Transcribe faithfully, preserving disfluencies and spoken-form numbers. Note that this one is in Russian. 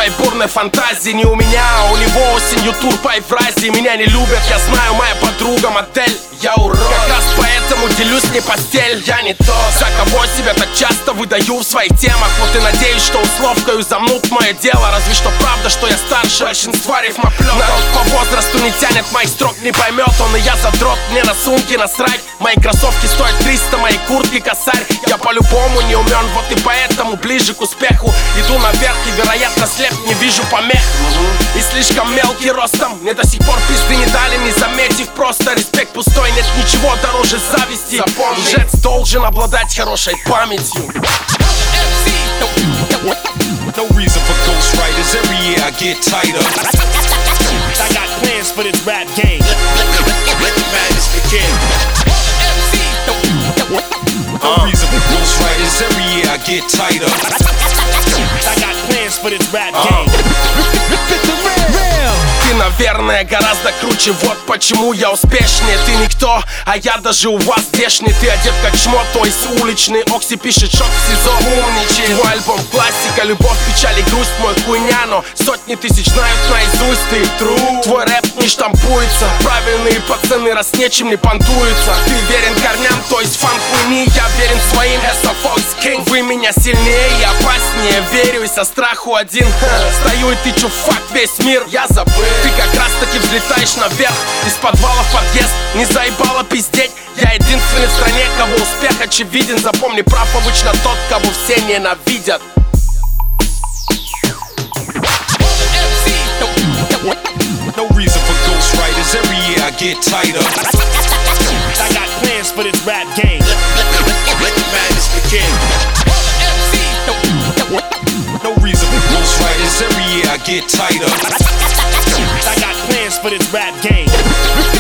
твоей бурной фантазии. Не у меня, а у него осенью тур по Евразии. Меня не любят, я знаю, моя подруга модель. Я урод, как раз поэтому делюсь не постель. Я не тот, за кого себя так часто выдаю в своих темах. Вот и надеюсь, что условкою замнут мое дело. Разве что правда, что я старше большинства рифмоплетов. Народ по возрасту не тянет моих строк, не поймет он. И я задрот, мне на сумки насрать. Мои кроссовки стоят триста, мои куртки косарь. Я по-любому не умен, вот и поэтому ближе к успеху иду наверх и, вероятно, слеп, не вижу помех. И слишком мелкий ростом, мне до сих пор пизды не дали, не заметив просто. Респект пустой, нет ничего дороже зависти. Запомни, лжец должен обладать хорошей памятью. No reason for ghostwriters, every year I get tighter. I got plans for this rap game. Let the madness begin. No reason for ghostwriters, every year I get tighter. I got plans for this rap game. Ты, наверное, гораздо круче, вот почему я успешнее. Ты никто, а я даже у вас здешний. Ты одет как чмо, то есть уличный. Окси пишет шок в СИЗО, умничай. Твой альбом классика, любовь, печаль и грусть, мой хуйня. Но сотни тысяч знают наизусть, ты true. Твой рэп не штампуется, правильные пацаны раз нечем не понтуются. Ты верен корням, то есть фан хуйни. Я верен своим, as a Fox King. Вы меня сильнее и опаснее, верю и со страху один. Стою и тычу фак весь мир, я забыл. Ты как раз таки взлетаешь наверх, из подвала в подъезд, не заебало пиздеть. Я единственный в стране, кого успех очевиден. Запомни, прав обычно тот, кого все ненавидят. No reason for ghostwriters, every year I get tighter. I got plans for this rap game. Let the madness begin. No reason for ghostwriters, every year I get tighter. I got plans for this rap game.